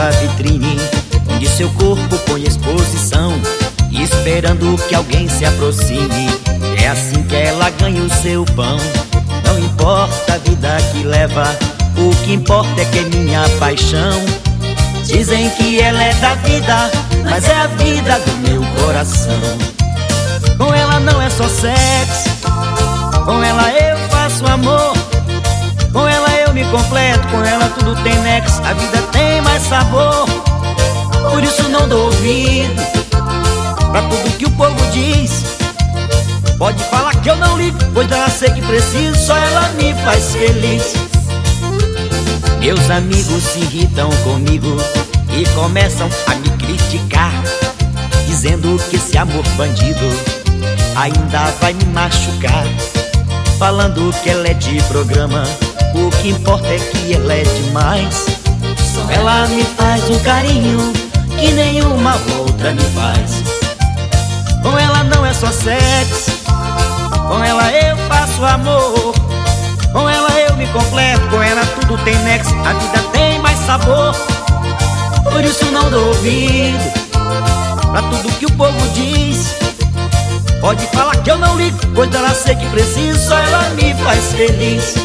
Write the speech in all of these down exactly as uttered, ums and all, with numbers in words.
sua vitrine, onde seu corpo põe exposição, esperando que alguém se aproxime. É assim que ela ganha o seu pão. Não importa a vida que leva, o que importa é que é minha paixão. Dizem que ela é da vida, mas é a vida do meu coração. Com ela não é só sexo, com ela eu faço amor. Com ela eu me completo, com ela tudo tem nexo, a vida tem mais sabor. Por isso não dou ouvido pra tudo que o povo diz. Pode falar que eu não ligo, pois dela sei que preciso, só ela me faz feliz. Meus amigos se irritam comigo e começam a me criticar, dizendo que esse amor bandido ainda vai me machucar. Falando que ela é de programa, o que importa é que ela é demais. Ela me faz um carinho que nenhuma outra me faz. Com ela não é só sexo, com ela eu faço amor. Com ela eu me completo, com ela tudo tem nexo, a vida tem mais sabor. Por isso não dou ouvido pra tudo que o povo diz. Pode falar que eu não ligo, pois dela sei que preciso, só ela me faz feliz.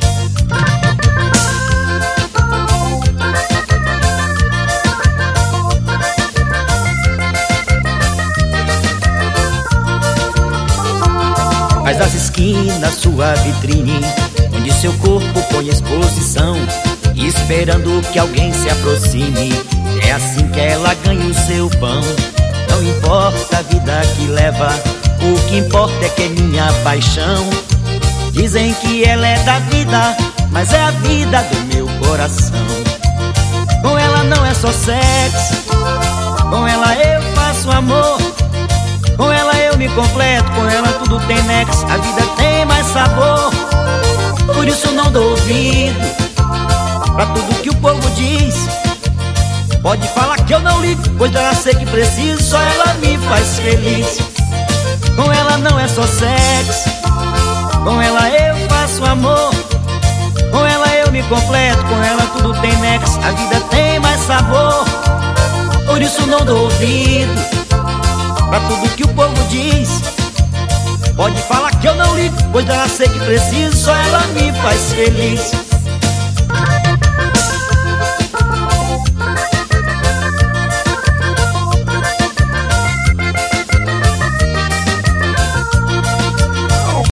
Faz das esquinas sua vitrine, onde seu corpo põe exposição, esperando que alguém se aproxime. É assim que ela ganha o seu pão. Não importa a vida que leva, o que importa é que é minha paixão. Dizem que ela é da vida, mas é a vida do meu coração. Com ela não é só sexo, com ela eu faço amor. Com ela eu me completo, com ela tudo tem nexo, a vida tem mais sabor. Por isso não dou ouvido pra tudo que o povo diz. Pode falar que eu não ligo, pois dela sei que preciso, só ela me faz feliz. Com ela não é só sexo, com ela eu faço amor. Com ela eu me completo, com ela tudo tem nexo, a vida tem mais sabor. Por isso não dou ouvido pra tudo que o povo diz. Pode falar que eu não ligo, pois dela sei que preciso, só ela me faz feliz.